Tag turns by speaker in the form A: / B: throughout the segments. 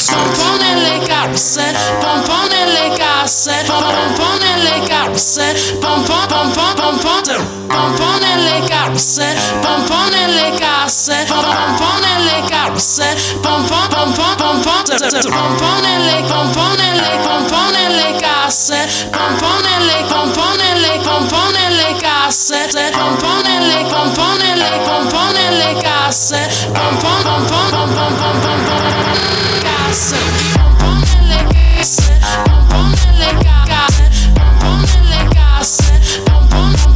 A: pompo nelle casse, pompo nelle casse, pompo nelle casse, pompo pompo pompo, pompo nelle casse, pompo nelle casse, pompo nelle casse, pompo pompo pompo, pompo nelle casse, pompo nelle casse, pompo nelle casse, pompo pompo pompo pompo casse, pompo nelle casse, pompo nelle casse, pompo nelle casse, pompo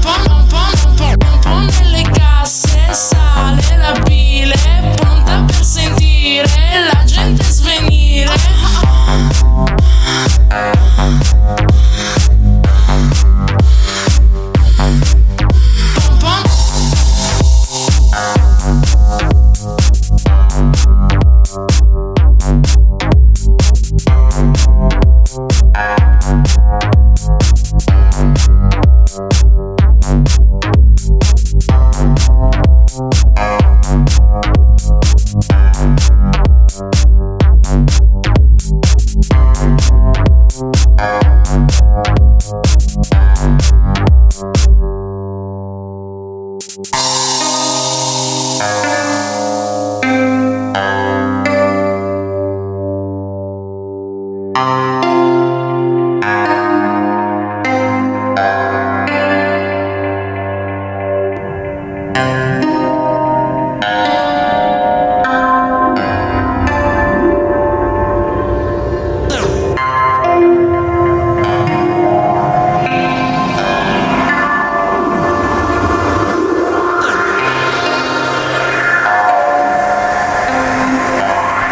A: nelle casse, sale la bile, pronta per sentire la gente svenire.